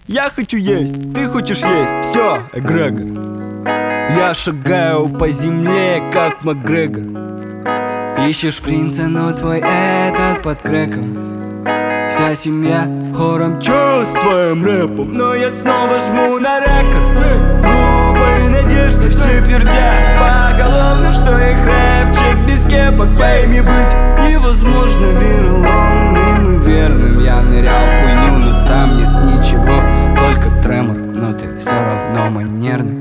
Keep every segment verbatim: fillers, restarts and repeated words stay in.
Я хочу есть, ты хочешь есть. Все, эгрегор. Я шагаю по земле, как Макгрегор. Ищешь принца, но твой этот под крэком. Вся семья хором чувствуем рэпом. Но я снова жму на рекорд. В глупой надежде все твердят поголовно, что их рэпчик без кепок. Пойми, быть невозможно вероломным и верным. Я нырял в хуйню, но там нет ничего, только тремор, но ты все равно манерный.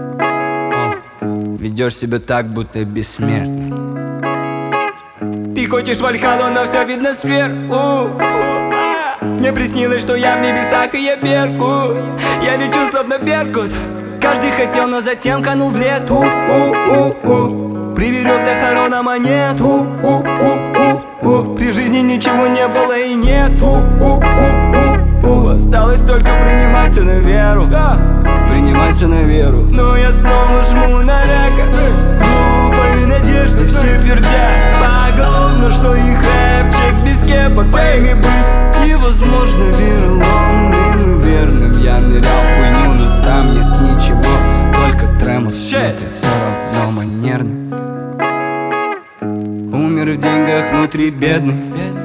Ведешь себя так, будто бессмертный. Ты хочешь Вальхалу, но все видно сверху. Мне приснилось, что я в небесах и я берку. Я лечу словно беркут. Каждый хотел, но затем канул в лету. Приберег до хорона монету. При жизни ничего не было и нету. Осталось только принимать все на веру. Принимать все на веру. Но я снова жму на рекорд. В глупой надежде все твердят поголовно, что их рэпчик без кепок. Пойми, быть невозможно вероломным и верным. Я нырял в хуйню, но там нет ничего, только тремор, но ты все равно манерный. Умер в деньгах, внутри бедный.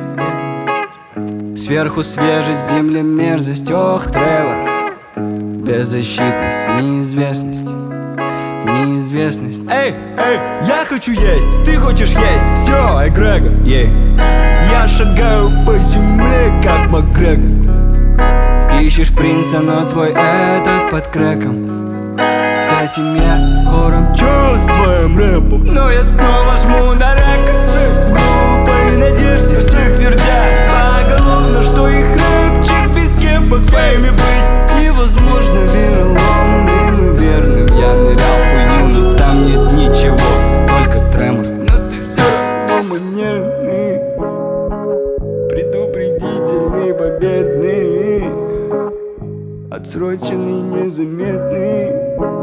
Сверху свежесть, земля мерзость. Ох, Тревор. Беззащитность, неизвестность, неизвестность. Эй, эй, я хочу есть, ты хочешь есть. Все, эгрегор, ей. Я шагаю по земле, как Макгрегор. Ищешь принца, но твой этот под крэком. Вся семья хором чувствуем рэпом. Но я снова жму на рекорд. В глупой надежде все твердят поголовно, что их рэпчик без кепок. Пойми, быть невозможно вероломным и верным. Я нырял в хуйню, но там нет ничего, только тремор, но ты все равно манерный. Предупредительный, победный, отсроченный, незаметный.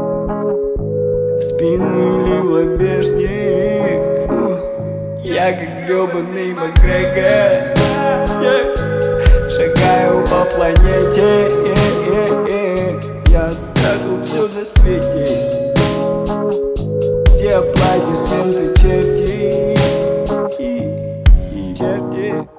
В спину или в лобешник. Я как гребаный Макгрегор. Шагаю по планете. Я трогал все на свете. Где аплодисменты черти и, и черти.